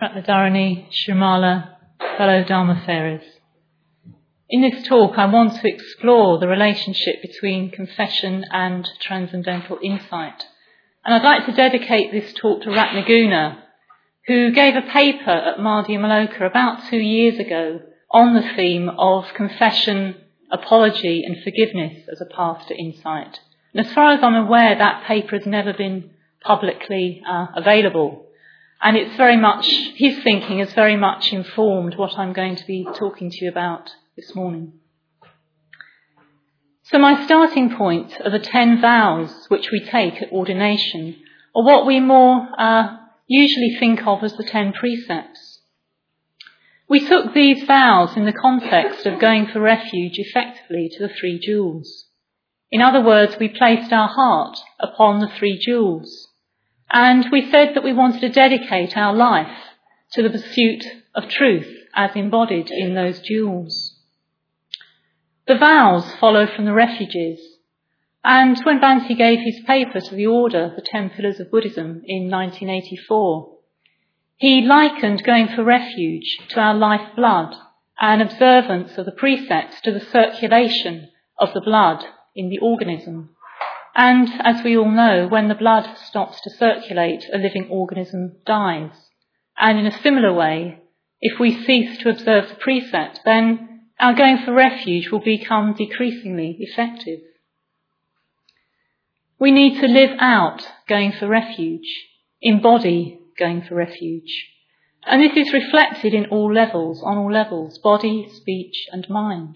Ratnadharani, Shrimala, fellow Dharma-farers. In this talk I want to explore the relationship between confession and transcendental insight. And I'd like to dedicate this talk to Ratnaguna, who gave a paper at Madhyamaloka about 2 years ago on the theme of confession, apology and forgiveness as a path to insight. And as far as I'm aware, that paper has never been publicly available. And it's very much, his thinking has very much informed what I'm going to be talking to you about this morning. So my starting point are the 10 vows which we take at ordination, or what we more usually think of as the 10 precepts. We took these vows in the context of going for refuge effectively to the 3 jewels. In other words, we placed our heart upon the 3 jewels. And we said that we wanted to dedicate our life to the pursuit of truth as embodied in those jewels. The vows follow from the refuges. And when Bhante gave his paper to the order, The 10 Pillars of Buddhism, in 1984, he likened going for refuge to our lifeblood and observance of the precepts to the circulation of the blood in the organism. And, as we all know, when the blood stops to circulate, a living organism dies. And in a similar way, if we cease to observe the precept, then our going for refuge will become decreasingly effective. We need to live out going for refuge, embody going for refuge. And this is reflected in all levels, on all levels, body, speech and mind.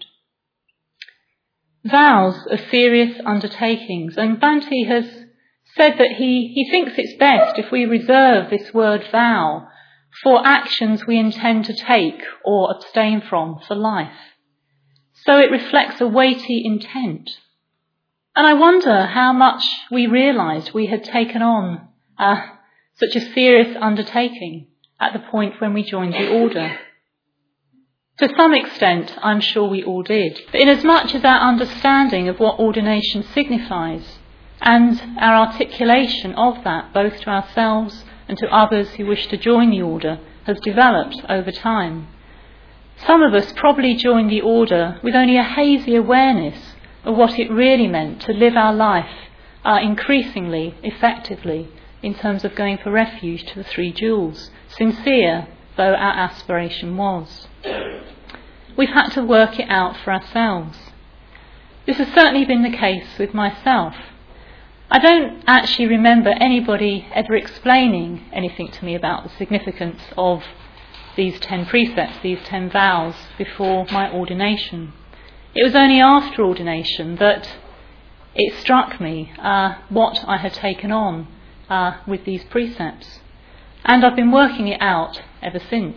Vows are serious undertakings, and Bhante has said that he thinks it's best if we reserve this word vow for actions we intend to take or abstain from for life. So it reflects a weighty intent. And I wonder how much we realised we had taken on such a serious undertaking at the point when we joined the order. To some extent, I'm sure we all did. But inasmuch as our understanding of what ordination signifies and our articulation of that, both to ourselves and to others who wish to join the order, has developed over time, some of us probably joined the order with only a hazy awareness of what it really meant to live our life increasingly effectively in terms of going for refuge to the 3 jewels, sincere though our aspiration was. We've had to work it out for ourselves. This has certainly been the case with myself. I don't actually remember anybody ever explaining anything to me about the significance of these 10 precepts, these 10 vows, before my ordination. It was only after ordination that it struck me what I had taken on with these precepts. And I've been working it out ever since.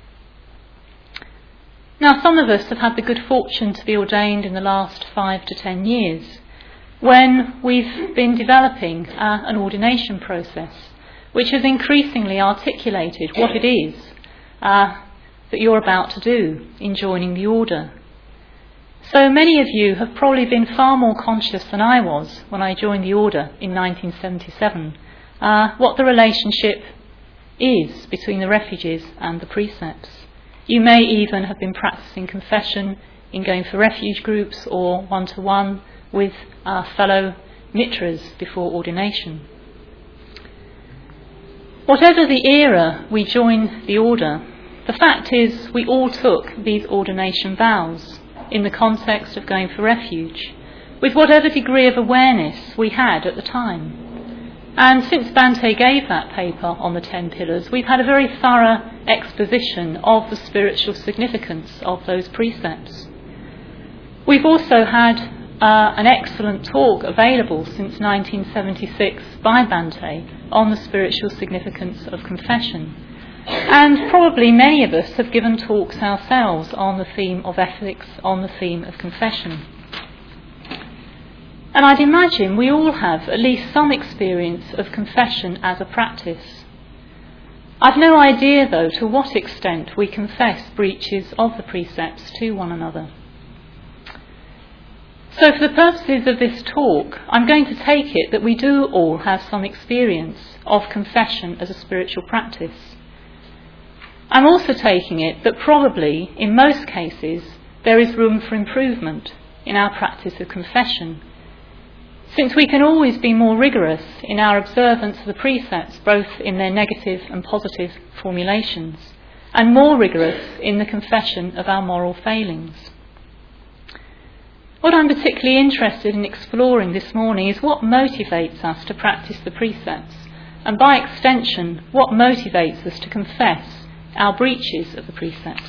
Now, some of us have had the good fortune to be ordained in the last 5 to 10 years, when we've been developing an ordination process, which has increasingly articulated what it is that you're about to do in joining the order. So many of you have probably been far more conscious than I was when I joined the order in 1977, what the relationship is between the refuges and the precepts. You may even have been practicing confession in going for refuge groups or one-to-one with our fellow mitras before ordination. Whatever the era we joined the order, the fact is we all took these ordination vows in the context of going for refuge, with whatever degree of awareness we had at the time. And since Bhante gave that paper on the 10 pillars, we've had a very thorough exposition of the spiritual significance of those precepts. We've also had an excellent talk available since 1976 by Bhante on the spiritual significance of confession. And probably many of us have given talks ourselves on the theme of ethics, on the theme of confession. And I'd imagine we all have at least some experience of confession as a practice. I've no idea, though, to what extent we confess breaches of the precepts to one another. So for the purposes of this talk, I'm going to take it that we do all have some experience of confession as a spiritual practice. I'm also taking it that probably, in most cases, there is room for improvement in our practice of confession, since we can always be more rigorous in our observance of the precepts, both in their negative and positive formulations, and more rigorous in the confession of our moral failings. What I'm particularly interested in exploring this morning is what motivates us to practice the precepts, and by extension, what motivates us to confess our breaches of the precepts.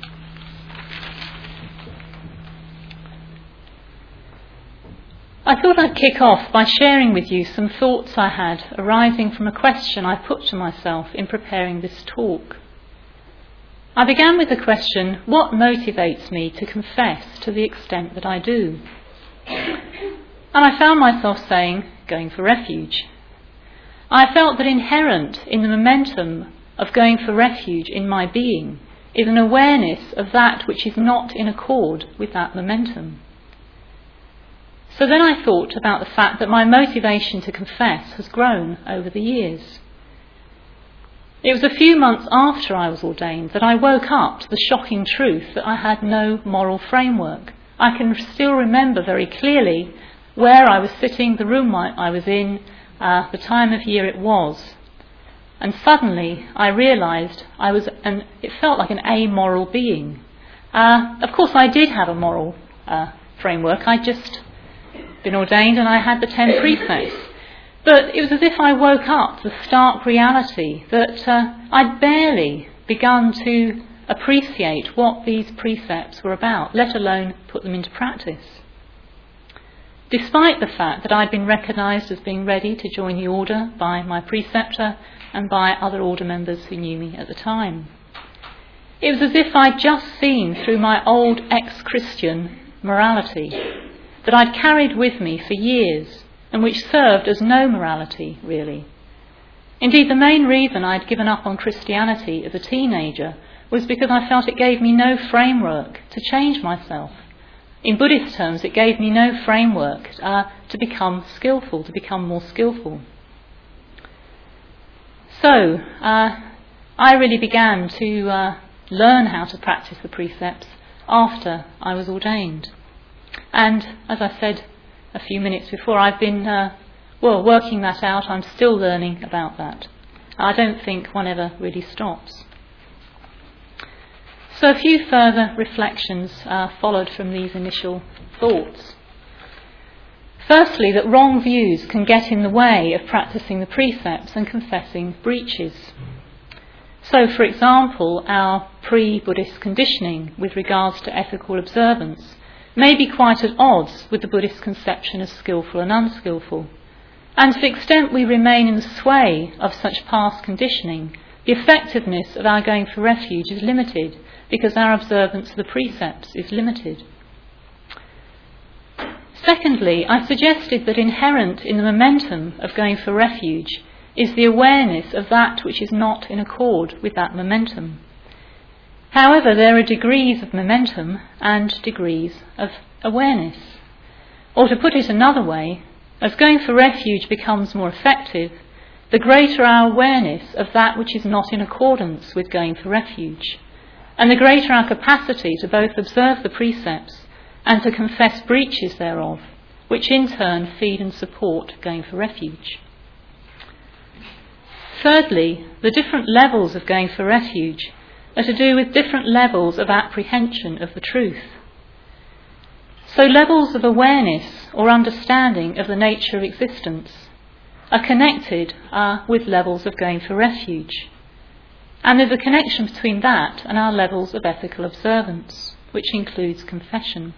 I thought I'd kick off by sharing with you some thoughts I had arising from a question I put to myself in preparing this talk. I began with the question, what motivates me to confess to the extent that I do? And I found myself saying, going for refuge. I felt that inherent in the momentum of going for refuge in my being is an awareness of that which is not in accord with that momentum. So then I thought about the fact that my motivation to confess has grown over the years. It was a few months after I was ordained that I woke up to the shocking truth that I had no moral framework. I can still remember very clearly where I was sitting, the room I was in, the time of year it was. And suddenly I realised it felt like an amoral being. Of course I did have a moral framework. I'd just been ordained and I had the 10 precepts. But it was as if I woke up to the stark reality that I'd barely begun to appreciate what these precepts were about, let alone put them into practice. Despite the fact that I'd been recognised as being ready to join the order by my preceptor and by other order members who knew me at the time. It was as if I'd just seen through my old ex-Christian morality that I'd carried with me for years and which served as no morality, really. Indeed, the main reason I'd given up on Christianity as a teenager was because I felt it gave me no framework to change myself. In Buddhist terms, it gave me no framework to become skillful, to become more skillful. So, I really began to learn how to practice the precepts after I was ordained. And, as I said a few minutes before, I've been, working that out. I'm still learning about that. I don't think one ever really stops. So a few further reflections followed from these initial thoughts. Firstly, that wrong views can get in the way of practicing the precepts and confessing breaches. So, for example, our pre-Buddhist conditioning with regards to ethical observance may be quite at odds with the Buddhist conception of skillful and unskillful. And to the extent we remain in the sway of such past conditioning, the effectiveness of our going for refuge is limited because our observance of the precepts is limited. Secondly, I suggested that inherent in the momentum of going for refuge is the awareness of that which is not in accord with that momentum. However, there are degrees of momentum and degrees of awareness. Or to put it another way, as going for refuge becomes more effective, the greater our awareness of that which is not in accordance with going for refuge, and the greater our capacity to both observe the precepts and to confess breaches thereof, which in turn feed and support going for refuge. Thirdly, the different levels of going for refuge are to do with different levels of apprehension of the truth. So levels of awareness or understanding of the nature of existence are connected with levels of going for refuge. And there's a connection between that and our levels of ethical observance, which includes confession.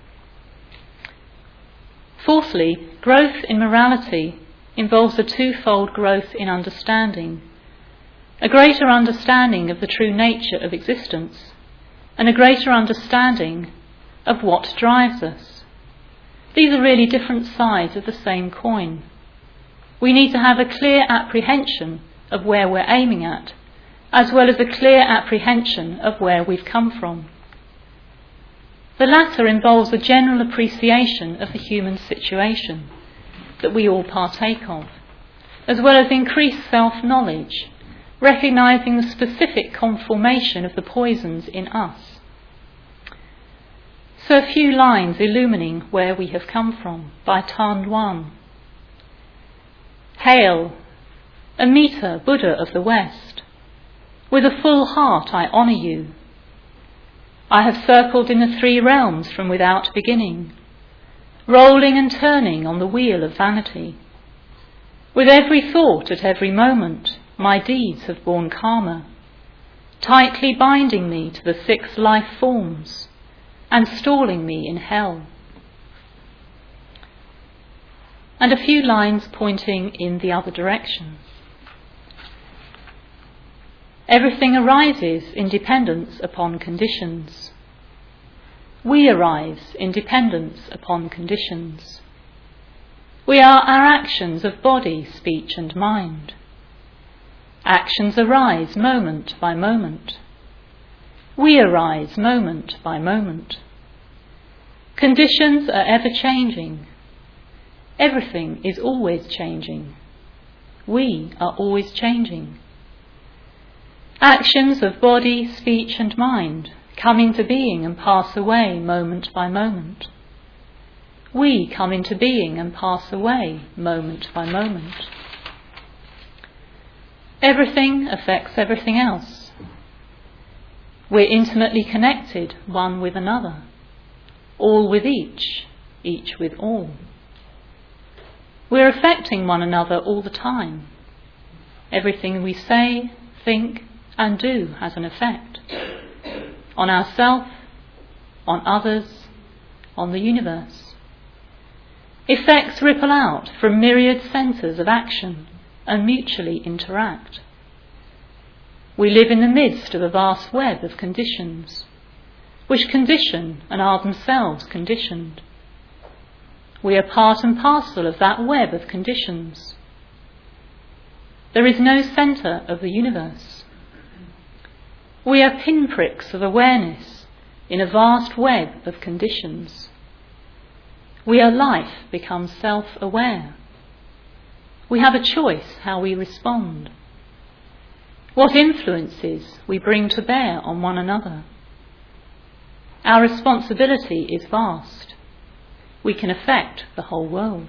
Fourthly, growth in morality involves a twofold growth in understanding. A greater understanding of the true nature of existence, and a greater understanding of what drives us. These are really different sides of the same coin. We need to have a clear apprehension of where we're aiming at, as well as a clear apprehension of where we've come from. The latter involves a general appreciation of the human situation that we all partake of, as well as increased self-knowledge, recognizing the specific conformation of the poisons in us. So a few lines illumining where we have come from by Tan Duan. Hail, Amita, Buddha of the West. With a full heart I honour you. I have circled in the 3 realms from without beginning, rolling and turning on the wheel of vanity. With every thought at every moment, my deeds have borne karma, tightly binding me to the 6 life forms and stalling me in hell. And a few lines pointing in the other direction. Everything arises in dependence upon conditions. We arise in dependence upon conditions. We are our actions of body, speech and mind. Actions arise moment by moment. We arise moment by moment. Conditions are ever changing. Everything is always changing. We are always changing. Actions of body, speech and mind come into being and pass away moment by moment. We come into being and pass away moment by moment. Everything affects everything else. We're intimately connected one with another, all with each with all. We're affecting one another all the time. Everything we say, think and do has an effect on ourselves, on others, on the universe. Effects ripple out from myriad centres of action and mutually interact. We live in the midst of a vast web of conditions, which condition and are themselves conditioned. We are part and parcel of that web of conditions. There is no centre of the universe. We are pinpricks of awareness in a vast web of conditions. We are life become self-aware. We have a choice how we respond, what influences we bring to bear on one another. Our responsibility is vast. We can affect the whole world.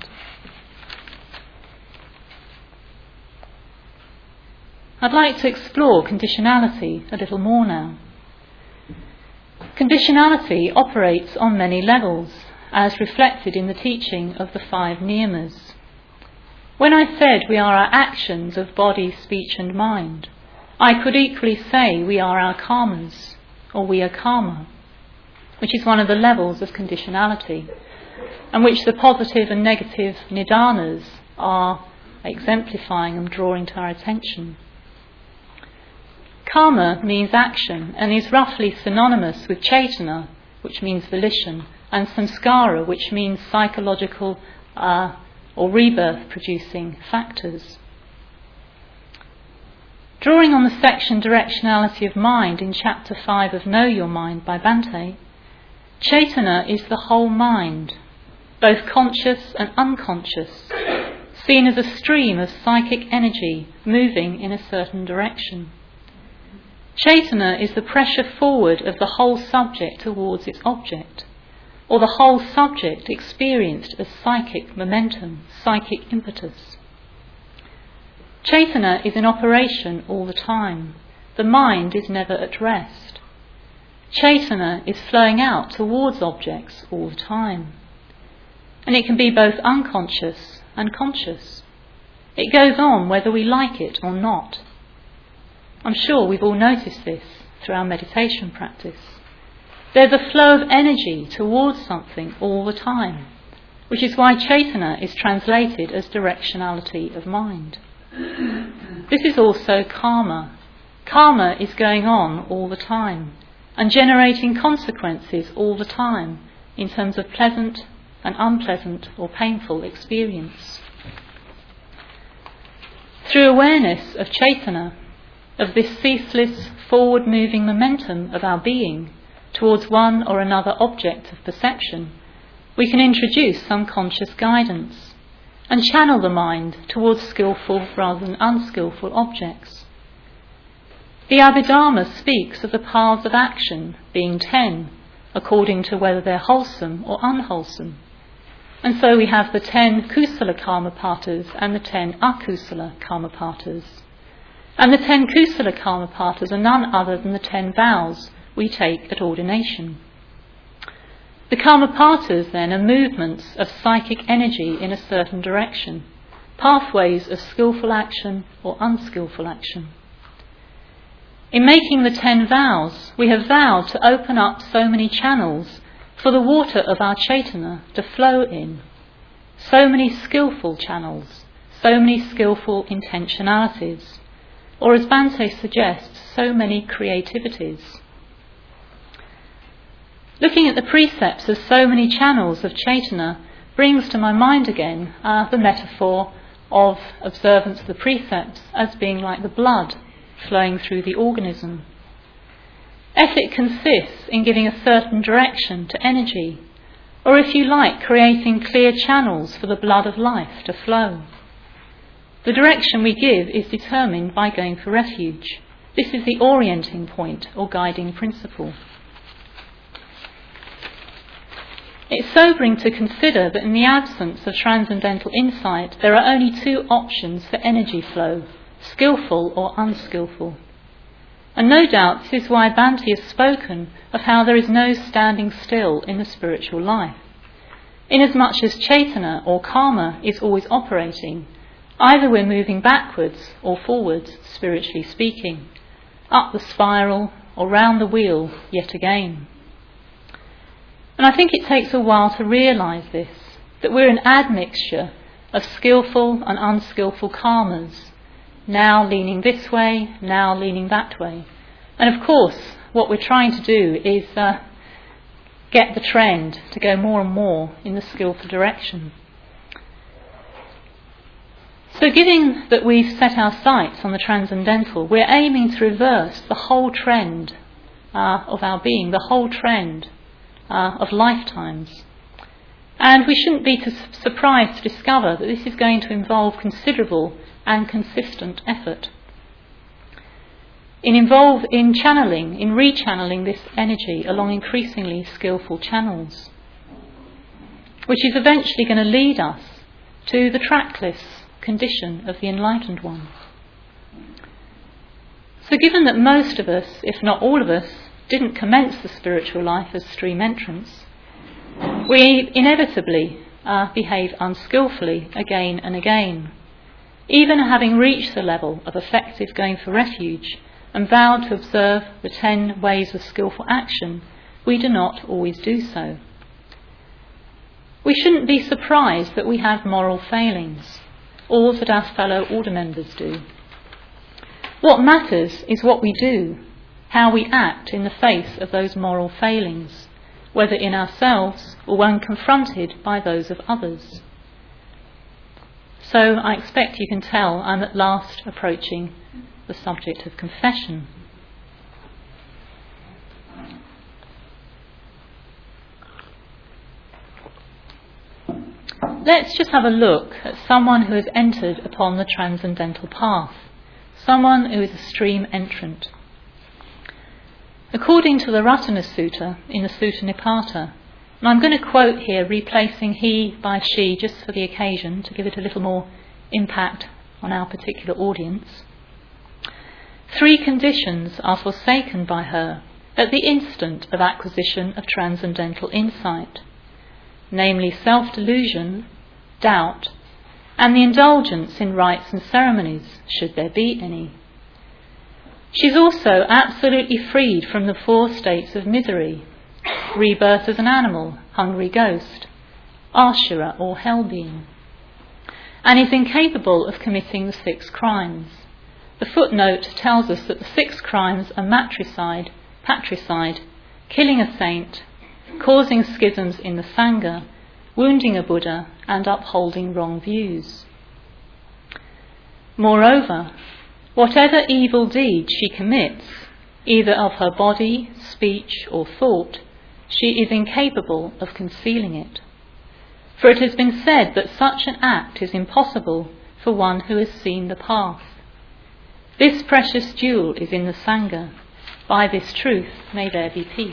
I'd like to explore conditionality a little more now. Conditionality operates on many levels, as reflected in the teaching of the 5 niyamas. When I said we are our actions of body, speech and mind, I could equally say we are our karmas, or we are karma, which is one of the levels of conditionality, and which the positive and negative nidanas are exemplifying and drawing to our attention. Karma means action and is roughly synonymous with chaitana, which means volition, and samskara, which means psychological or rebirth-producing factors. Drawing on the section Directionality of Mind in Chapter 5 of Know Your Mind by Bhante, chaitana is the whole mind, both conscious and unconscious, seen as a stream of psychic energy moving in a certain direction. Chaitana is the pressure forward of the whole subject towards its object, or the whole subject experienced as psychic momentum, psychic impetus. Chaitana is in operation all the time. The mind is never at rest. Chaitana is flowing out towards objects all the time. And it can be both unconscious and conscious. It goes on whether we like it or not. I'm sure we've all noticed this through our meditation practice. There's a flow of energy towards something all the time, which is why chaitana is translated as directionality of mind. This is also karma. Karma is going on all the time and generating consequences all the time in terms of pleasant and unpleasant or painful experience. Through awareness of chaitana, of this ceaseless forward-moving momentum of our being towards one or another object of perception, we can introduce some conscious guidance and channel the mind towards skillful rather than unskillful objects, The Abhidharma speaks of the paths of action being 10, according to whether they're wholesome or unwholesome. And so we have the 10 kusala karma patas and the 10 akusala karma patas. And the 10 kusala karma patas are none other than the 10 vows we take at ordination. The karma patas then are movements of psychic energy in a certain direction, pathways of skillful action or unskillful action. In making the 10 vows, we have vowed to open up so many channels for the water of our Chaitanya to flow in. So many skillful channels, so many skillful intentionalities, or as Bhante suggests, so many creativities. Looking at the precepts as so many channels of Chaitanya brings to my mind again the metaphor of observance of the precepts as being like the blood flowing through the organism. Ethic consists in giving a certain direction to energy, or if you like, creating clear channels for the blood of life to flow. The direction we give is determined by going for refuge. This is the orienting point or guiding principle. It's sobering to consider that in the absence of transcendental insight, there are only 2 options for energy flow, skillful or unskillful. And no doubt this is why Bhante has spoken of how there is no standing still in the spiritual life. Inasmuch as Chaitanya or karma is always operating, either we're moving backwards or forwards, spiritually speaking, up the spiral or round the wheel yet again. And I think it takes a while to realise this, that we're an admixture of skillful and unskillful karmas, now leaning this way, now leaning that way. And of course, what we're trying to do is get the trend to go more and more in the skillful direction. So given that we've set our sights on the transcendental, we're aiming to reverse the whole trend of our being, the whole trend of lifetimes. And we shouldn't be surprised to discover that this is going to involve considerable and consistent effort. In rechanneling this energy along increasingly skillful channels, which is eventually going to lead us to the trackless condition of the enlightened one. So given that most of us, if not all of us, didn't commence the spiritual life as stream entrants, we inevitably behave unskillfully again and again. Even having reached the level of effective going for refuge and vowed to observe the 10 ways of skillful action, we do not always do so. We shouldn't be surprised that we have moral failings, all that our fellow order members do. What matters is what we do, how we act in the face of those moral failings, whether in ourselves or when confronted by those of others. So I expect you can tell I'm at last approaching the subject of confession. Let's just have a look at someone who has entered upon the transcendental path, someone who is a stream entrant. According to the Ratana Sutta in the Sutta Nipata, and I'm going to quote here replacing he by she just for the occasion to give it a little more impact on our particular audience. 3 conditions are forsaken by her at the instant of acquisition of transcendental insight, namely self-delusion, doubt, and the indulgence in rites and ceremonies, should there be any. She's also absolutely freed from the 4 states of misery: rebirth as an animal, hungry ghost, ashura or hell being, and is incapable of committing the 6 crimes. The footnote tells us that the 6 crimes are matricide, patricide, killing a saint, causing schisms in the Sangha, wounding a Buddha, and upholding wrong views. Moreover, whatever evil deed she commits, either of her body, speech, or thought, she is incapable of concealing it. For it has been said that such an act is impossible for one who has seen the path. This precious jewel is in the Sangha. By this truth may there be peace.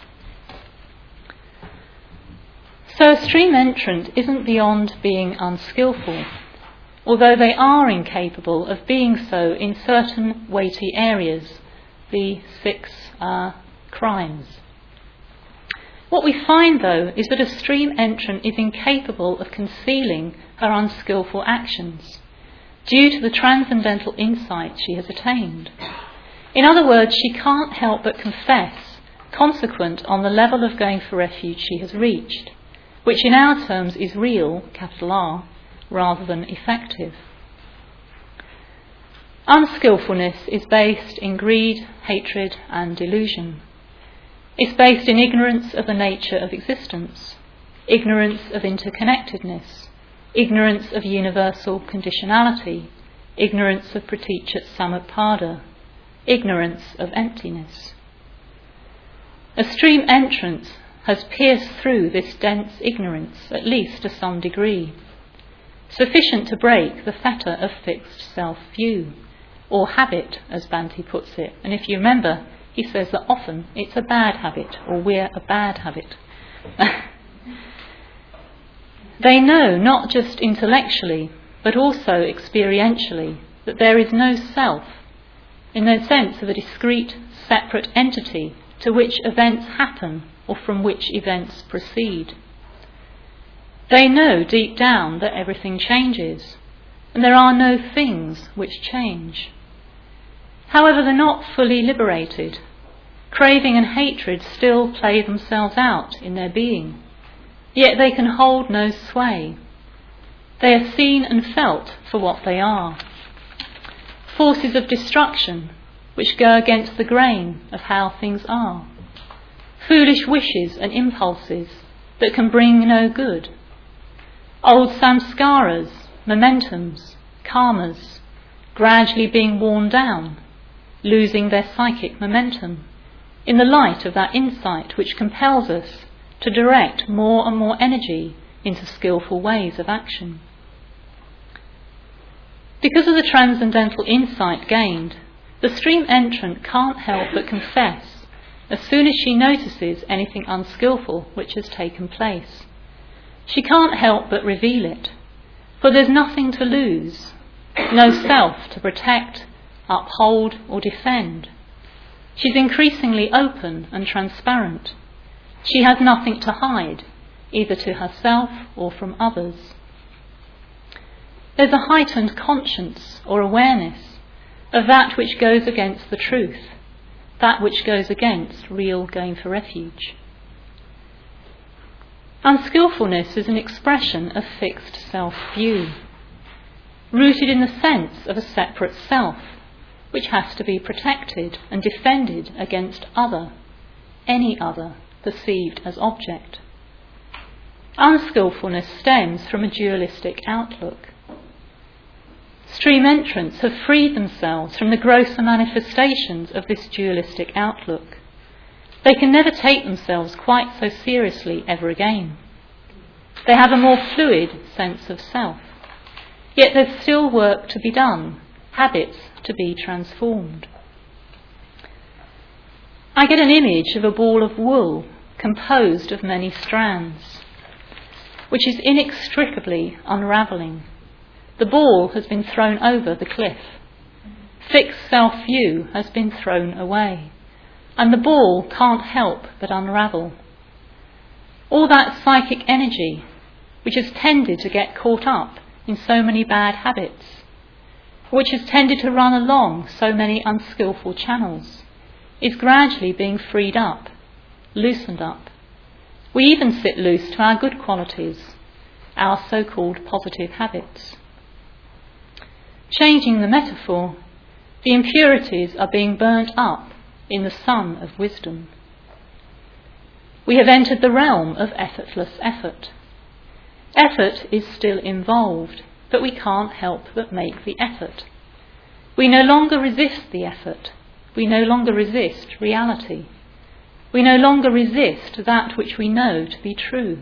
So a stream entrant isn't beyond being unskillful, although they are incapable of being so in certain weighty areas, the 6 crimes. What we find, though, is that a stream entrant is incapable of concealing her unskillful actions due to the transcendental insight she has attained. In other words, she can't help but confess, consequent on the level of going for refuge she has reached, which in our terms is real, capital R, rather than effective. Unskillfulness is based in greed, hatred and delusion. It's based in ignorance of the nature of existence, ignorance of interconnectedness, ignorance of universal conditionality, ignorance of praticca samutpada, ignorance of emptiness. A stream entrance has pierced through this dense ignorance, at least to some degree, sufficient to break the fetter of fixed self-view, or habit, as Bhante puts it. And if you remember, he says that often it's a bad habit, or we're a bad habit. They know, not just intellectually, but also experientially, that there is no self, in the sense of a discrete, separate entity to which events happen or from which events proceed. They know deep down that everything changes, and there are no things which change. However, they're not fully liberated. Craving and hatred still play themselves out in their being, yet they can hold no sway. They are seen and felt for what they are. Forces of destruction which go against the grain of how things are. Foolish wishes and impulses that can bring no good. Old samskaras, momentums, karmas, gradually being worn down, losing their psychic momentum, in the light of that insight which compels us to direct more and more energy into skillful ways of action. Because of the transcendental insight gained, the stream entrant can't help but confess as soon as she notices anything unskillful which has taken place. She can't help but reveal it, for there's nothing to lose, no self to protect, uphold or defend. She's increasingly open and transparent. She has nothing to hide, either to herself or from others. There's a heightened conscience or awareness of that which goes against the truth, that which goes against real going for refuge. Unskillfulness is an expression of fixed self-view, rooted in the sense of a separate self, which has to be protected and defended against any other, perceived as object. Unskillfulness stems from a dualistic outlook. Stream entrants have freed themselves from the grosser manifestations of this dualistic outlook. They can never take themselves quite so seriously ever again. They have a more fluid sense of self. Yet there's still work to be done, habits to be transformed. I get an image of a ball of wool composed of many strands, which is inextricably unravelling. The ball has been thrown over the cliff. Fixed self-view has been thrown away, and the ball can't help but unravel. All that psychic energy, which has tended to get caught up in so many bad habits, which has tended to run along so many unskillful channels, is gradually being freed up, loosened up. We even sit loose to our good qualities, our so-called positive habits. Changing the metaphor, the impurities are being burnt up in the sun of wisdom. We have entered the realm of effortless effort. Effort is still involved, but we can't help but make the effort. We no longer resist the effort. We no longer resist reality. We no longer resist that which we know to be true.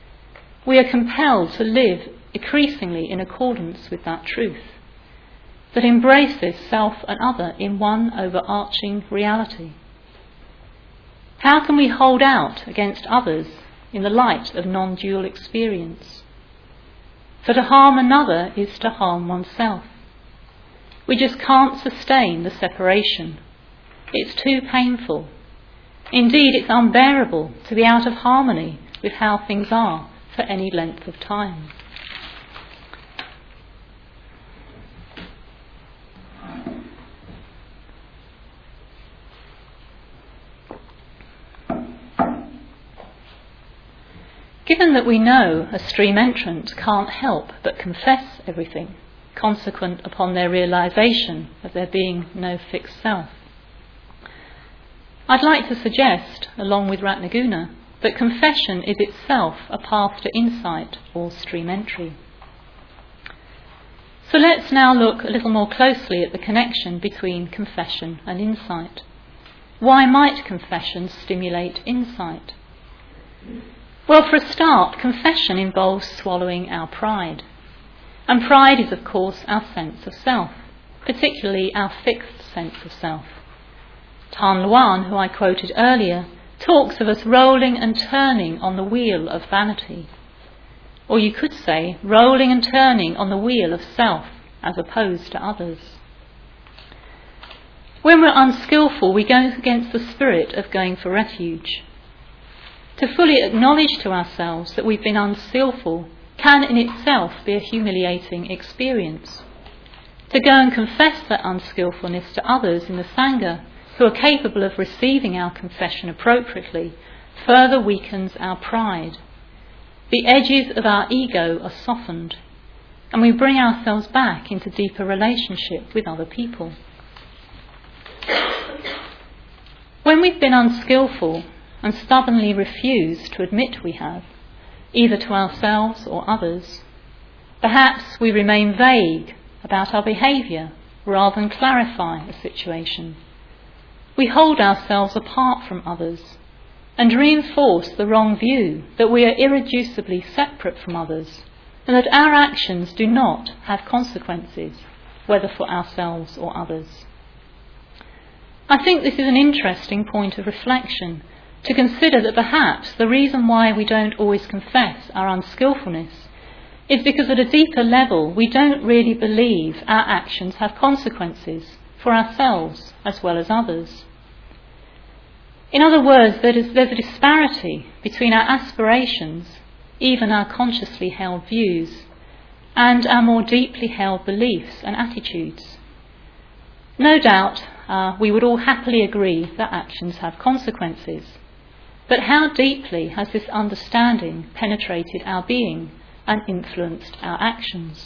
We are compelled to live increasingly in accordance with that truth. that embraces self and other in one overarching reality? How can we hold out against others in the light of non-dual experience? For to harm another is to harm oneself. We just can't sustain the separation. It's too painful. Indeed, it's unbearable to be out of harmony with how things are for any length of time. Given that we know a stream entrant can't help but confess everything, consequent upon their realisation of there being no fixed self, I'd like to suggest, along with Ratnaguna, that confession is itself a path to insight or stream entry. So let's now look a little more closely at the connection between confession and insight. Why might confession stimulate insight? Well, for a start, confession involves swallowing our pride. And pride is, of course, our sense of self, particularly our fixed sense of self. Tan Luan, who I quoted earlier, talks of us rolling and turning on the wheel of vanity. Or you could say, rolling and turning on the wheel of self as opposed to others. When we're unskillful, we go against the spirit of going for refuge. To fully acknowledge to ourselves that we've been unskillful can in itself be a humiliating experience. To go and confess that unskillfulness to others in the Sangha, who are capable of receiving our confession appropriately, further weakens our pride. The edges of our ego are softened, and we bring ourselves back into deeper relationship with other people. When we've been unskillful and stubbornly refuse to admit we have, either to ourselves or others, perhaps we remain vague about our behaviour rather than clarify a situation. We hold ourselves apart from others and reinforce the wrong view that we are irreducibly separate from others and that our actions do not have consequences, whether for ourselves or others. I think this is an interesting point of reflection, to consider that perhaps the reason why we don't always confess our unskillfulness is because at a deeper level we don't really believe our actions have consequences for ourselves as well as others. In other words, there's a disparity between our aspirations, even our consciously held views, and our more deeply held beliefs and attitudes. No doubt we would all happily agree that actions have consequences. But how deeply has this understanding penetrated our being and influenced our actions?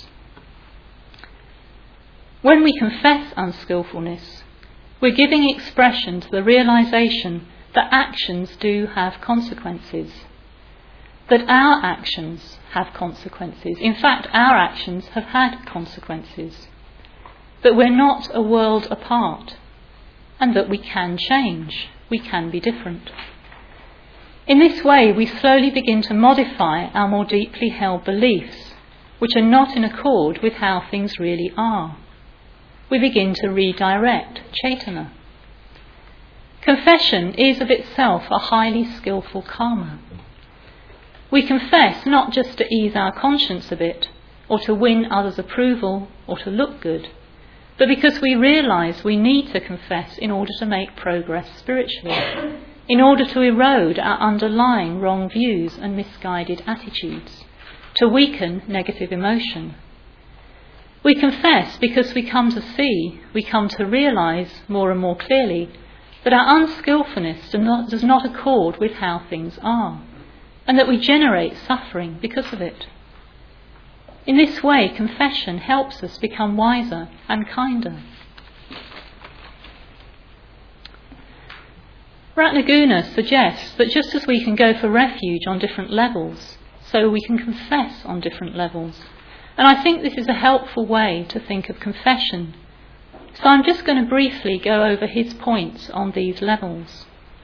When we confess unskillfulness, we're giving expression to the realisation that actions do have consequences, that our actions have consequences. In fact, our actions have had consequences, that we're not a world apart, and that we can change, we can be different. In this way, we slowly begin to modify our more deeply held beliefs, which are not in accord with how things really are. We begin to redirect Chaitana. Confession is of itself a highly skillful karma. We confess not just to ease our conscience a bit, or to win others' approval, or to look good, but because we realise we need to confess in order to make progress spiritually, in order to erode our underlying wrong views and misguided attitudes, to weaken negative emotion. We confess because we come to realise more and more clearly that our unskillfulness does not accord with how things are, and that we generate suffering because of it. In this way, confession helps us become wiser and kinder. Ratnaguna suggests that just as we can go for refuge on different levels, so we can confess on different levels. And I think this is a helpful way to think of confession. So I'm just going to briefly go over his points on these levels.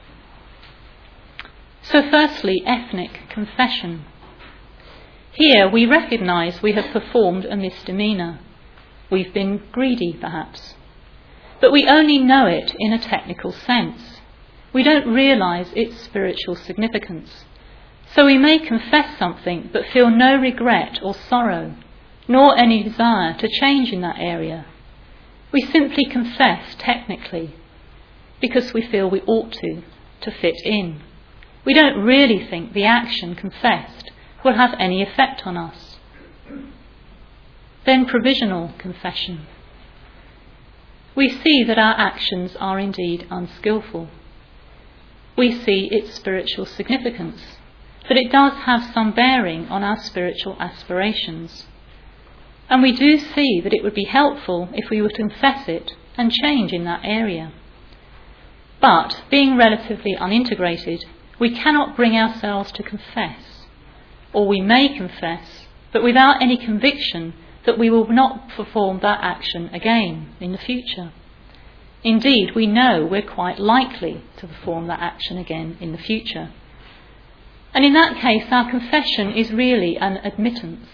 So firstly, ethnic confession. Here we recognise we have performed a misdemeanour. We've been greedy, perhaps. But we only know it in a technical sense. We don't realise its spiritual significance. So we may confess something but feel no regret or sorrow, nor any desire to change in that area. We simply confess technically because we feel we ought to fit in. We don't really think the action confessed will have any effect on us. Then provisional confession. We see that our actions are indeed unskillful. We see its spiritual significance, that it does have some bearing on our spiritual aspirations. And we do see that it would be helpful if we were to confess it and change in that area. But, being relatively unintegrated, we cannot bring ourselves to confess. Or we may confess, but without any conviction that we will not perform that action again in the future. Indeed, we know we're quite likely to perform that action again in the future. And in that case, our confession is really an admittance.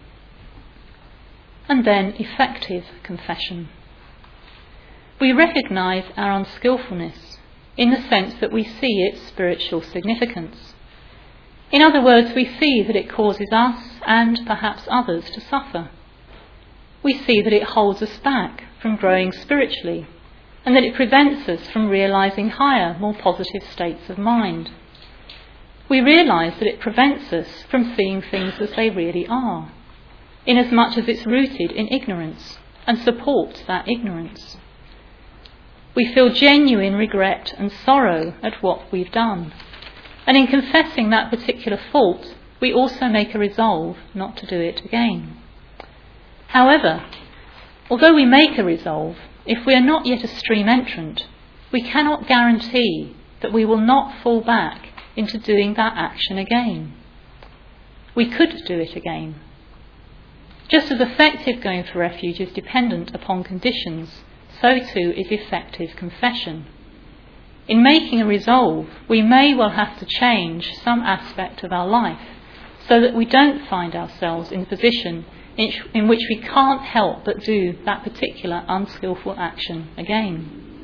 And then effective confession. We recognise our unskillfulness in the sense that we see its spiritual significance. In other words, we see that it causes us and perhaps others to suffer. We see that it holds us back from growing spiritually, and that it prevents us from realising higher, more positive states of mind. We realise that it prevents us from seeing things as they really are, inasmuch as it's rooted in ignorance and supports that ignorance. We feel genuine regret and sorrow at what we've done, and in confessing that particular fault, we also make a resolve not to do it again. However, although we make a resolve, if we are not yet a stream entrant, we cannot guarantee that we will not fall back into doing that action again. We could do it again. Just as effective going for refuge is dependent upon conditions, so too is effective confession. In making a resolve, we may well have to change some aspect of our life so that we don't find ourselves in a position in which we can't help but do that particular unskillful action again.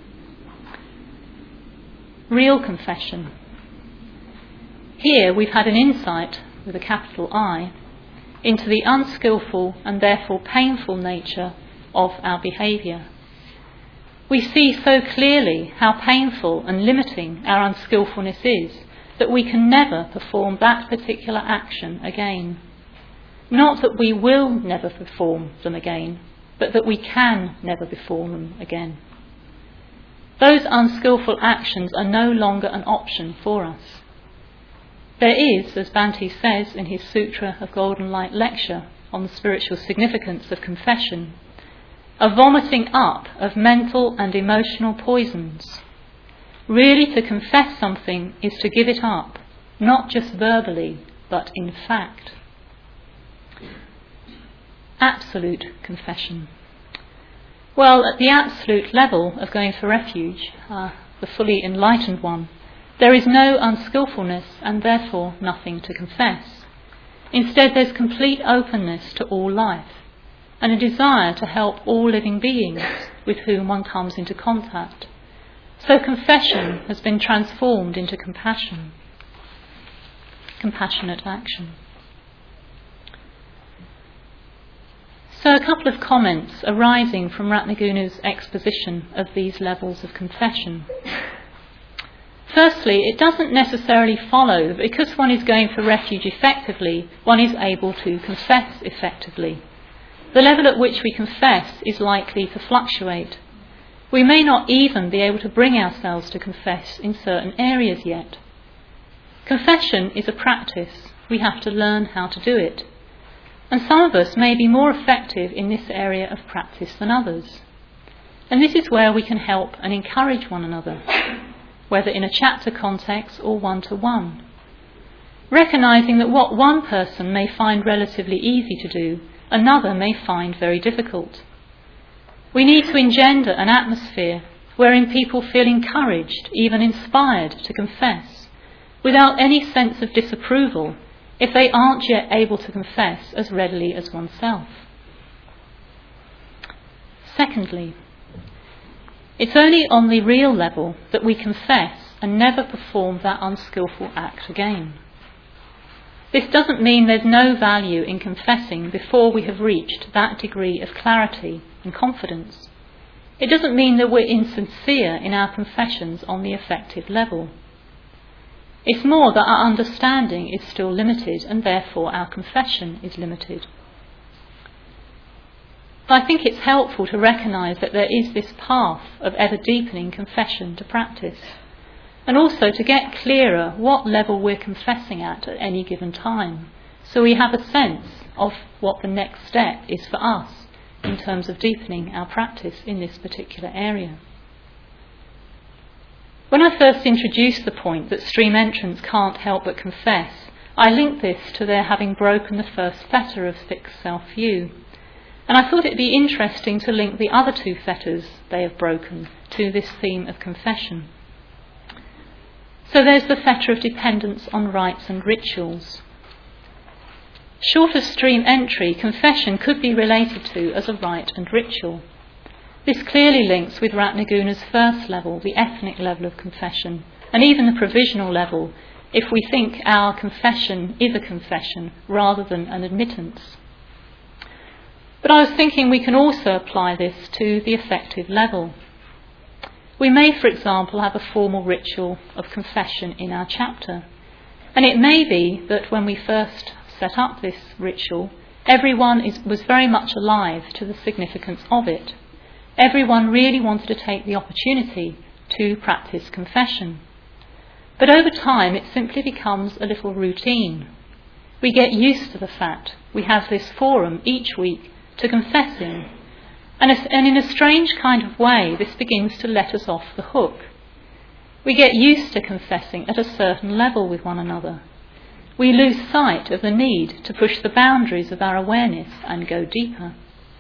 Real confession. Here we've had an insight, with a capital I, into the unskillful and therefore painful nature of our behaviour. We see so clearly how painful and limiting our unskillfulness is that we can never perform that particular action again. Not that we will never perform them again, but that we can never perform them again. Those unskillful actions are no longer an option for us. There is, as Bhante says in his Sutra of Golden Light lecture on the spiritual significance of confession, a vomiting up of mental and emotional poisons. Really, to confess something is to give it up, not just verbally, but in fact. Absolute confession. Well, at the absolute level of going for refuge, the fully enlightened one, there is no unskillfulness and therefore nothing to confess. Instead, there's complete openness to all life and a desire to help all living beings with whom one comes into contact. So confession has been transformed into compassion, compassionate action. So a couple of comments arising from Ratnagunu's exposition of these levels of confession. Firstly, it doesn't necessarily follow that because one is going for refuge effectively, one is able to confess effectively. The level at which we confess is likely to fluctuate. We may not even be able to bring ourselves to confess in certain areas yet. Confession is a practice. We have to learn how to do it. And some of us may be more effective in this area of practice than others. And this is where we can help and encourage one another, whether in a chapter context or one-to-one. Recognising that what one person may find relatively easy to do, another may find very difficult. We need to engender an atmosphere wherein people feel encouraged, even inspired to confess, without any sense of disapproval if they aren't yet able to confess as readily as oneself. Secondly, it's only on the real level that we confess and never perform that unskillful act again. This doesn't mean there's no value in confessing before we have reached that degree of clarity and confidence. It doesn't mean that we're insincere in our confessions on the affective level. It's more that our understanding is still limited and therefore our confession is limited. I think it's helpful to recognise that there is this path of ever deepening confession to practice, and also to get clearer what level we're confessing at any given time, so we have a sense of what the next step is for us in terms of deepening our practice in this particular area. When I first introduced the point that stream entrants can't help but confess, I linked this to their having broken the first fetter of fixed self-view. And I thought it'd be interesting to link the other two fetters they have broken to this theme of confession. So there's the fetter of dependence on rites and rituals. Short of stream entry, confession could be related to as a rite and ritual. This clearly links with Ratnaguna's first level, the ethnic level of confession, and even the provisional level, if we think our confession is a confession rather than an admittance. But I was thinking we can also apply this to the affective level. We may, for example, have a formal ritual of confession in our chapter, and it may be that when we first set up this ritual, everyone was very much alive to the significance of it. Everyone really wanted to take the opportunity to practice confession. But over time it simply becomes a little routine. We get used to the fact we have this forum each week to confessing, and in a strange kind of way this begins to let us off the hook. We get used to confessing at a certain level with one another. We lose sight of the need to push the boundaries of our awareness and go deeper.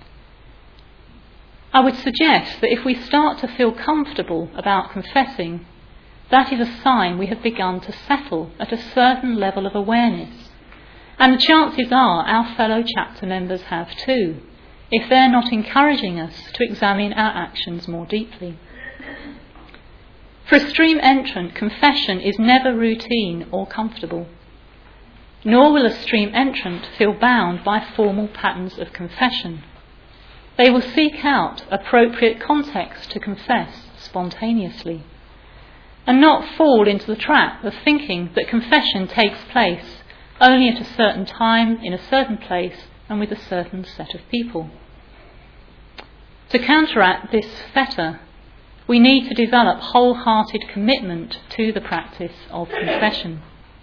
I would suggest that if we start to feel comfortable about confessing, that is a sign we have begun to settle at a certain level of awareness. And the chances are our fellow chapter members have too, if they're not encouraging us to examine our actions more deeply. For a stream entrant, confession is never routine or comfortable. Nor will a stream entrant feel bound by formal patterns of confession. They will seek out appropriate context to confess spontaneously, and not fall into the trap of thinking that confession takes place only at a certain time, in a certain place, and with a certain set of people. To counteract this fetter, we need to develop wholehearted commitment to the practice of confession.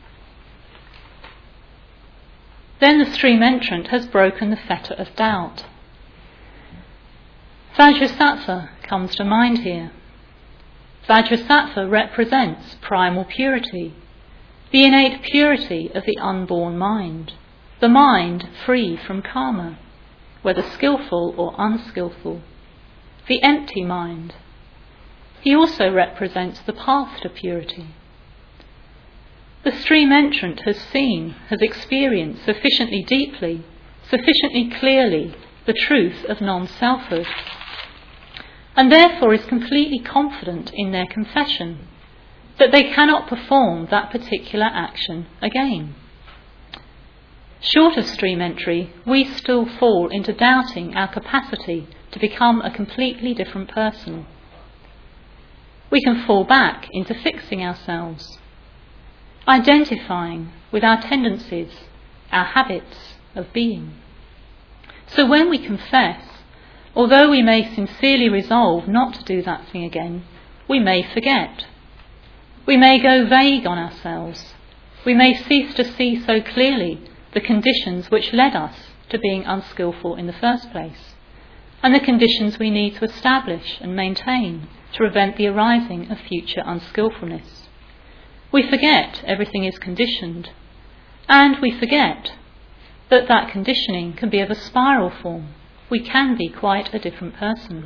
Then the stream entrant has broken the fetter of doubt. Vajrasattva comes to mind here. Vajrasattva represents primal purity, the innate purity of the unborn mind, the mind free from karma, whether skillful or unskillful, the empty mind. He also represents the path to purity. The stream entrant has seen, has experienced sufficiently deeply, sufficiently clearly the truth of non-selfhood, and therefore is completely confident in their confession that they cannot perform that particular action again. Short of stream entry, we still fall into doubting our capacity to become a completely different person. We can fall back into fixing ourselves, identifying with our tendencies, our habits of being. So when we confess, although we may sincerely resolve not to do that thing again, we may forget. We may go vague on ourselves. We may cease to see so clearly the conditions which led us to being unskillful in the first place, and the conditions we need to establish and maintain to prevent the arising of future unskillfulness. We forget everything is conditioned, and we forget that that conditioning can be of a spiral form. We can be quite a different person.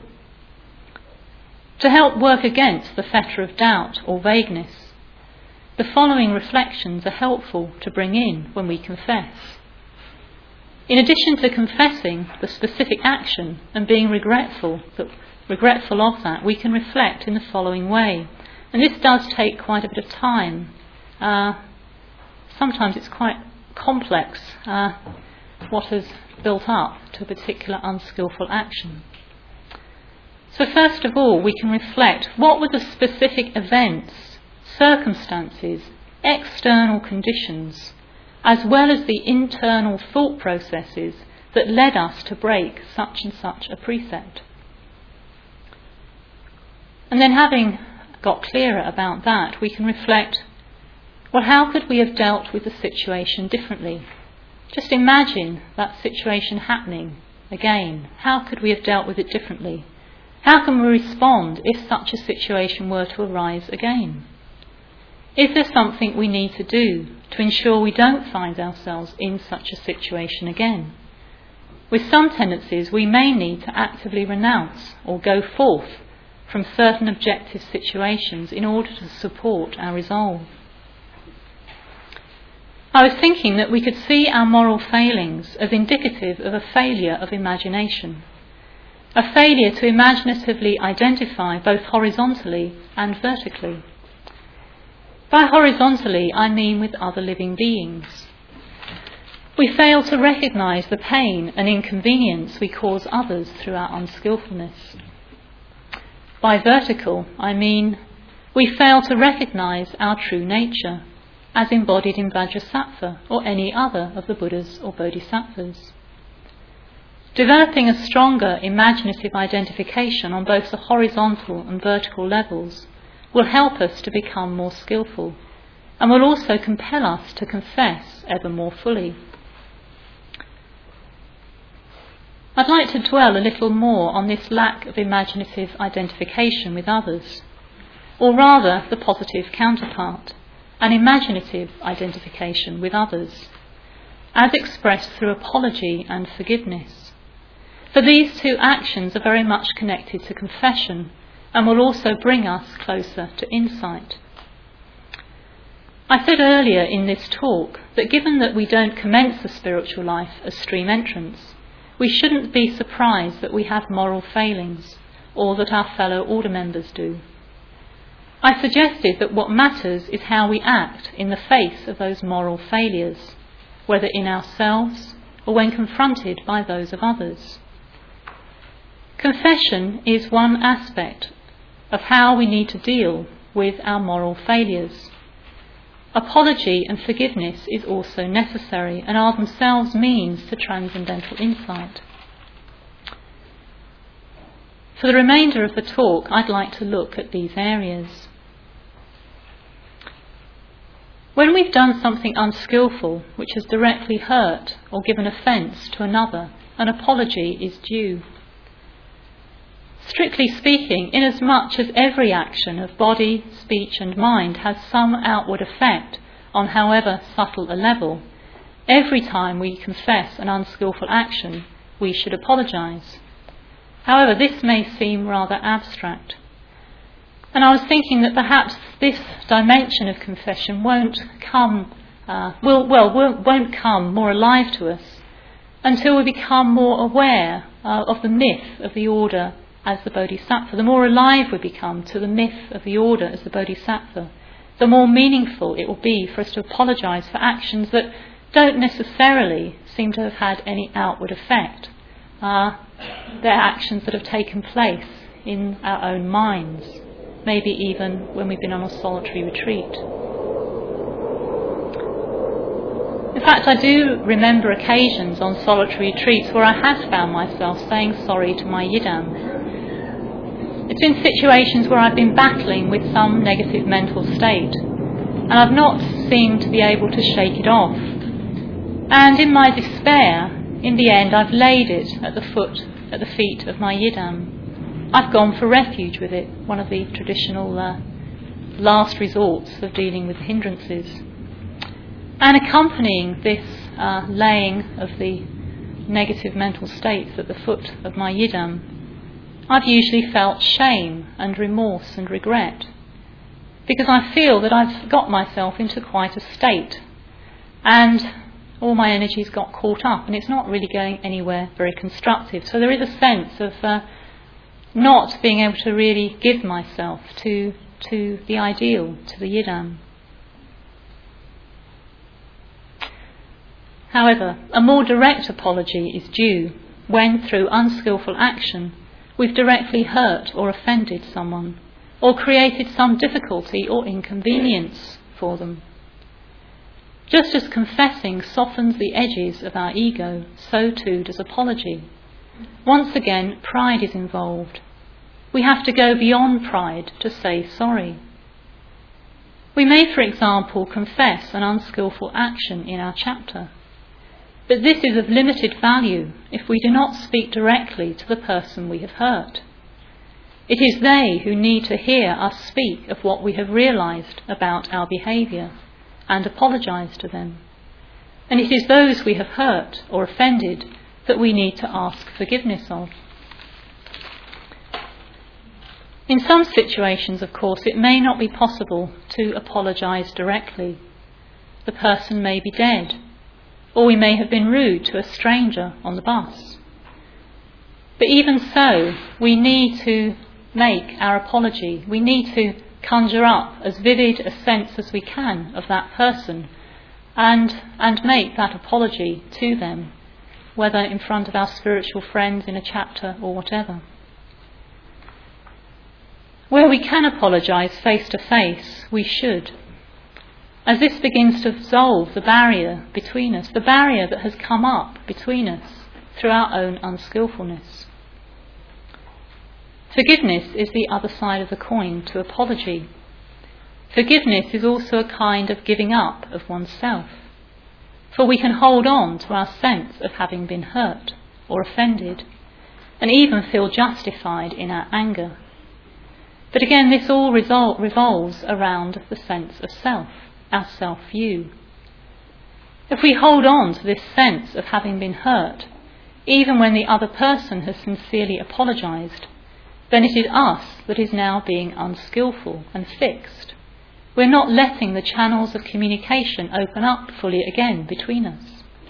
To help work against the fetter of doubt or vagueness, the following reflections are helpful to bring in when we confess. In addition to confessing the specific action and being regretful of that, we can reflect in the following way. And this does take quite a bit of time. Sometimes it's quite complex, what has built up to a particular unskillful action. So first of all, we can reflect what were the specific events, circumstances, external conditions, as well as the internal thought processes that led us to break such and such a precept. And then having got clearer about that, we can reflect, well, how could we have dealt with the situation differently? Just imagine that situation happening again. How could we have dealt with it differently? How can we respond if such a situation were to arise again? Is there something we need to do to ensure we don't find ourselves in such a situation again? With some tendencies, we may need to actively renounce or go forth from certain objective situations in order to support our resolve. I was thinking that we could see our moral failings as indicative of a failure of imagination, a failure to imaginatively identify both horizontally and vertically. By horizontally, I mean with other living beings. We fail to recognise the pain and inconvenience we cause others through our unskillfulness. By vertical, I mean we fail to recognise our true nature, as embodied in Vajrasattva or any other of the Buddhas or Bodhisattvas. Developing a stronger imaginative identification on both the horizontal and vertical levels will help us to become more skillful, and will also compel us to confess ever more fully. I'd like to dwell a little more on this lack of imaginative identification with others, or rather the positive counterpart, an imaginative identification with others, as expressed through apology and forgiveness. For these two actions are very much connected to confession and will also bring us closer to insight. I said earlier in this talk that given that we don't commence the spiritual life as stream entrants, we shouldn't be surprised that we have moral failings, or that our fellow order members do. I suggested that what matters is how we act in the face of those moral failures, whether in ourselves or when confronted by those of others. Confession is one aspect of how we need to deal with our moral failures. Apology and forgiveness is also necessary and are themselves means to transcendental insight. For the remainder of the talk, I'd like to look at these areas. When we've done something unskillful which has directly hurt or given offence to another, an apology is due. Strictly speaking, inasmuch as every action of body, speech and mind has some outward effect on however subtle a level, every time we confess an unskillful action, we should apologise. However, this may seem rather abstract. And I was thinking that perhaps this dimension of confession won't come more alive to us until we become more aware of the myth of the order as the Bodhisattva. The more alive we become to the myth of the order as the Bodhisattva, the more meaningful it will be for us to apologise for actions that don't necessarily seem to have had any outward effect. They're actions that have taken place in our own minds, maybe even when we've been on a solitary retreat. In fact, I do remember occasions on solitary retreats where I have found myself saying sorry to my yidam. It's been situations where I've been battling with some negative mental state, and I've not seemed to be able to shake it off. And in my despair, in the end, I've laid it at the feet of my yidam. I've gone for refuge with it, one of the traditional last resorts of dealing with hindrances. And accompanying this laying of the negative mental states at the foot of my yidam, I've usually felt shame and remorse and regret, because I feel that I've got myself into quite a state, and all my energies got caught up, and it's not really going anywhere very constructive. So there is a sense of not being able to really give myself to the ideal, to the yidam. However, a more direct apology is due when, through unskillful action, we've directly hurt or offended someone, or created some difficulty or inconvenience for them. Just as confessing softens the edges of our ego, so too does apology. Once again, pride is involved. We have to go beyond pride to say sorry. We may, for example, confess an unskillful action in our chapter. But this is of limited value if we do not speak directly to the person we have hurt. It is they who need to hear us speak of what we have realised about our behaviour and apologise to them. And it is those we have hurt or offended that we need to ask forgiveness of. In some situations, of course, it may not be possible to apologise directly. The person may be dead, or we may have been rude to a stranger on the bus. But even so, we need to make our apology. We need to conjure up as vivid a sense as we can of that person and make that apology to them, whether in front of our spiritual friends in a chapter or whatever. Where we can apologise face to face, we should, as this begins to dissolve the barrier between us, the barrier that has come up between us through our own unskillfulness. Forgiveness is the other side of the coin to apology. Forgiveness is also a kind of giving up of oneself, for we can hold on to our sense of having been hurt or offended, and even feel justified in our anger. But again, this all revolves around the sense of self, our self-view. If we hold on to this sense of having been hurt, even when the other person has sincerely apologised, then it is us that is now being unskillful and fixed. We're not letting the channels of communication open up fully again between us.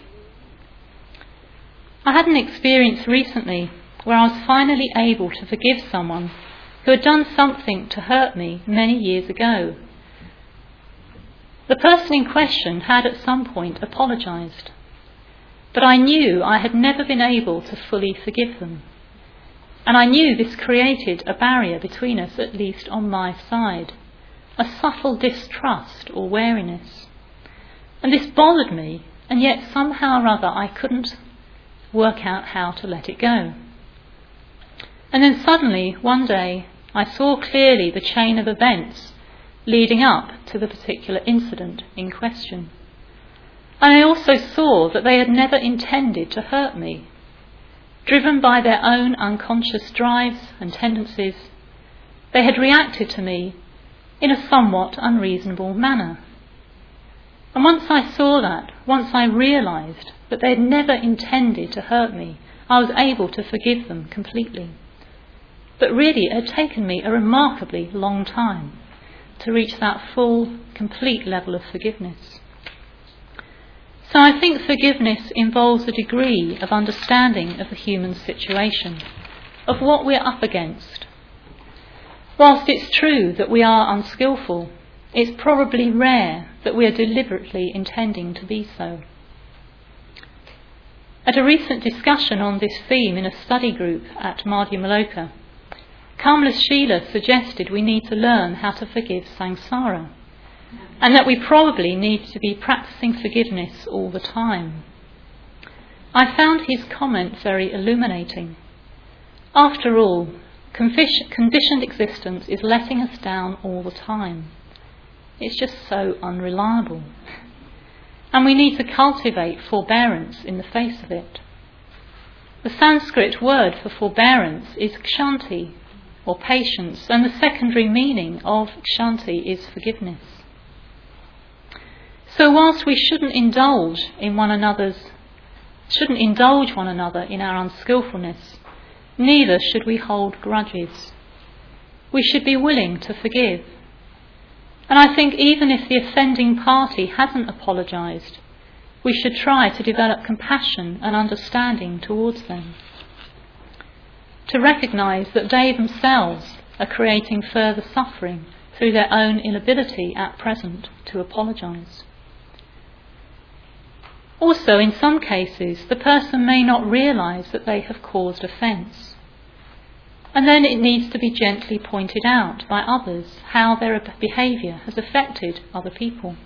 I had an experience recently where I was finally able to forgive someone who had done something to hurt me many years ago. The person in question had at some point apologised, but I knew I had never been able to fully forgive them. And I knew this created a barrier between us, at least on my side, a subtle distrust or wariness. And this bothered me, and yet somehow or other I couldn't work out how to let it go. And then suddenly, one day, I saw clearly the chain of events leading up to the particular incident in question. And I also saw that they had never intended to hurt me. Driven by their own unconscious drives and tendencies, they had reacted to me in a somewhat unreasonable manner. And once I saw that, once I realised that they had never intended to hurt me, I was able to forgive them completely. But really, it had taken me a remarkably long time to reach that full, complete level of forgiveness. So I think forgiveness involves a degree of understanding of the human situation, of what we're up against. Whilst it's true that we are unskillful, it's probably rare that we are deliberately intending to be so. At a recent discussion on this theme in a study group at Madhya Maloka, Kamala Sheila suggested we need to learn how to forgive samsara, and that we probably need to be practicing forgiveness all the time. I found his comment very illuminating. After all, conditioned existence is letting us down all the time. It's just so unreliable. And we need to cultivate forbearance in the face of it. The Sanskrit word for forbearance is kshanti, or patience, and the secondary meaning of kshanti is forgiveness. So whilst we shouldn't indulge one another in our unskillfulness, neither should we hold grudges. We should be willing to forgive. And I think even if the offending party hasn't apologised, we should try to develop compassion and understanding towards them. To recognise that they themselves are creating further suffering through their own inability at present to apologise. Also, in some cases, the person may not realise that they have caused offence. And then it needs to be gently pointed out by others how their behaviour has affected other people.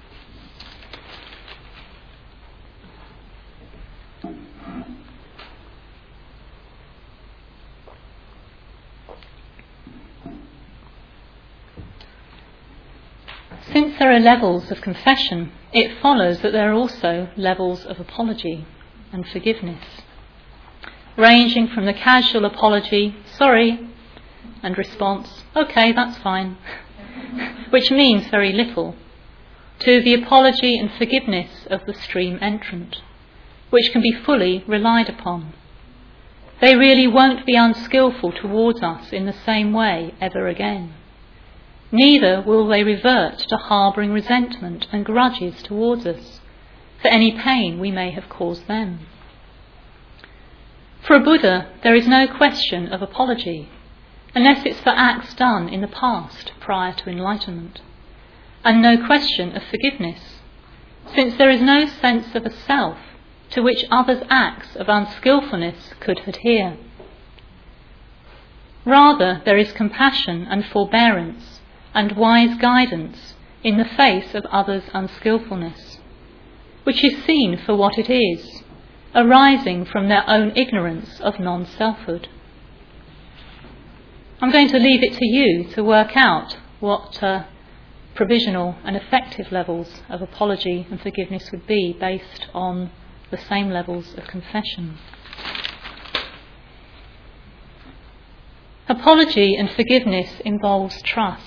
Since there are levels of confession, it follows that there are also levels of apology and forgiveness, ranging from the casual apology, sorry, and response, okay, that's fine, which means very little, to the apology and forgiveness of the stream entrant, which can be fully relied upon. They really won't be unskillful towards us in the same way ever again. Neither will they revert to harbouring resentment and grudges towards us for any pain we may have caused them. For a Buddha, there is no question of apology, unless it's for acts done in the past prior to enlightenment, and no question of forgiveness, since there is no sense of a self to which others' acts of unskillfulness could adhere. Rather, there is compassion and forbearance and wise guidance in the face of others' unskillfulness, which is seen for what it is, arising from their own ignorance of non-selfhood. I'm going to leave it to you to work out what provisional and effective levels of apology and forgiveness would be based on the same levels of confession. Apology and forgiveness involves trust.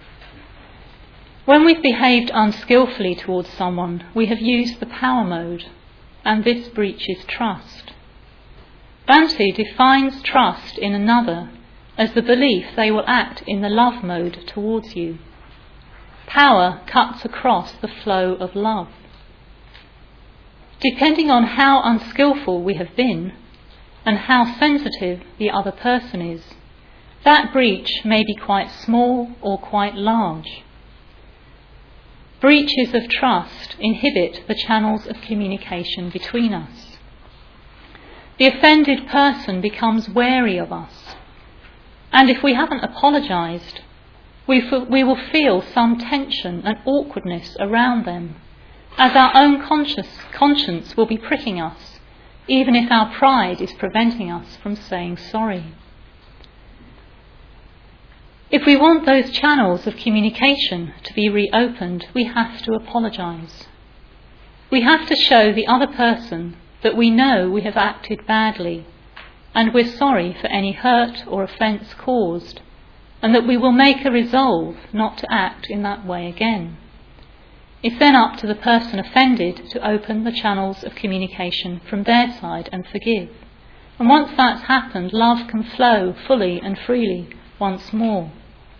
When we've behaved unskillfully towards someone, we have used the power mode, and this breaches trust. Bhante defines trust in another as the belief they will act in the love mode towards you. Power cuts across the flow of love. Depending on how unskillful we have been and how sensitive the other person is, that breach may be quite small or quite large. Breaches of trust inhibit the channels of communication between us. The offended person becomes wary of us, and if we haven't apologised, we will feel some tension and awkwardness around them, as our own conscience will be pricking us, even if our pride is preventing us from saying sorry. If we want those channels of communication to be reopened, we have to apologise. We have to show the other person that we know we have acted badly, and we're sorry for any hurt or offence caused, and that we will make a resolve not to act in that way again. It's then up to the person offended to open the channels of communication from their side and forgive. And once that's happened, love can flow fully and freely once more.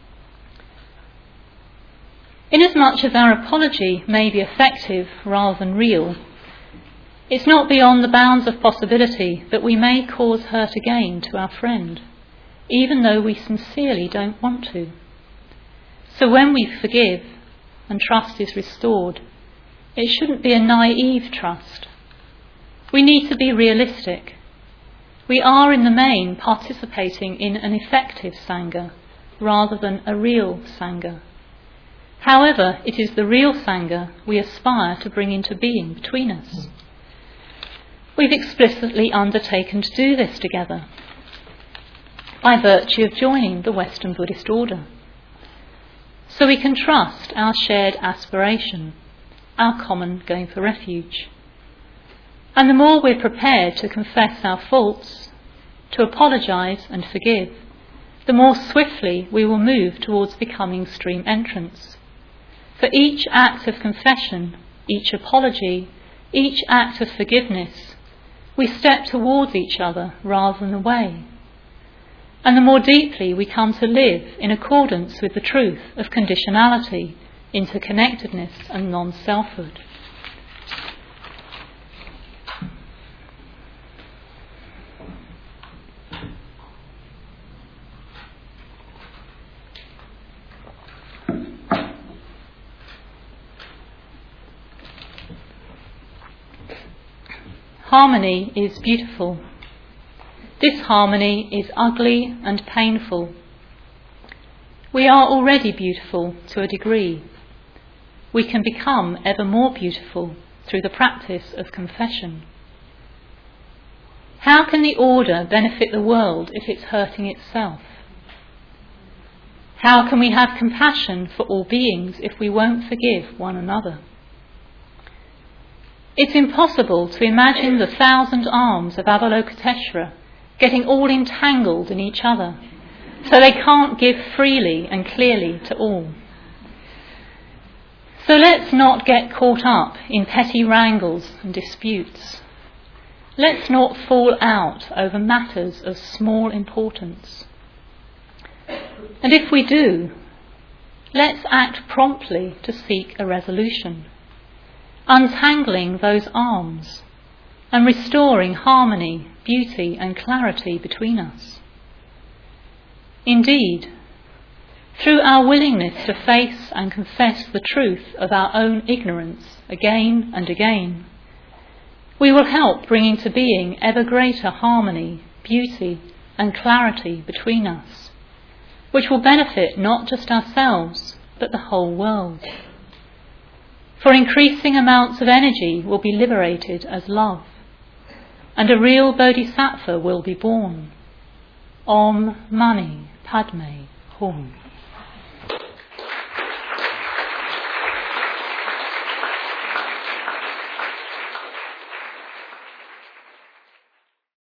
Inasmuch as our apology may be effective rather than real, it's not beyond the bounds of possibility that we may cause hurt again to our friend, even though we sincerely don't want to. So when we forgive and trust is restored, it shouldn't be a naive trust. We need to be realistic. We are in the main participating in an effective Sangha rather than a real Sangha. However, it is the real Sangha we aspire to bring into being between us. We've explicitly undertaken to do this together by virtue of joining the Western Buddhist order. So we can trust our shared aspiration, our common going for refuge. And the more we're prepared to confess our faults, to apologise and forgive, the more swiftly we will move towards becoming stream entrants. For each act of confession, each apology, each act of forgiveness, we step towards each other rather than away. And the more deeply we come to live in accordance with the truth of conditionality, interconnectedness and non-selfhood. Harmony is beautiful. Disharmony is ugly and painful. We are already beautiful to a degree. We can become ever more beautiful through the practice of confession. How can the order benefit the world if it's hurting itself? How can we have compassion for all beings if we won't forgive one another? It's impossible to imagine the 1,000 arms of Avalokiteshvara getting all entangled in each other, so they can't give freely and clearly to all. So let's not get caught up in petty wrangles and disputes. Let's not fall out over matters of small importance. And if we do, let's act promptly to seek a resolution, untangling those arms and restoring harmony, beauty and clarity between us. Indeed, through our willingness to face and confess the truth of our own ignorance again and again, we will help bring into being ever greater harmony, beauty and clarity between us, which will benefit not just ourselves but the whole world. For increasing amounts of energy will be liberated as love, and a real bodhisattva will be born. Om Mani Padme Hum.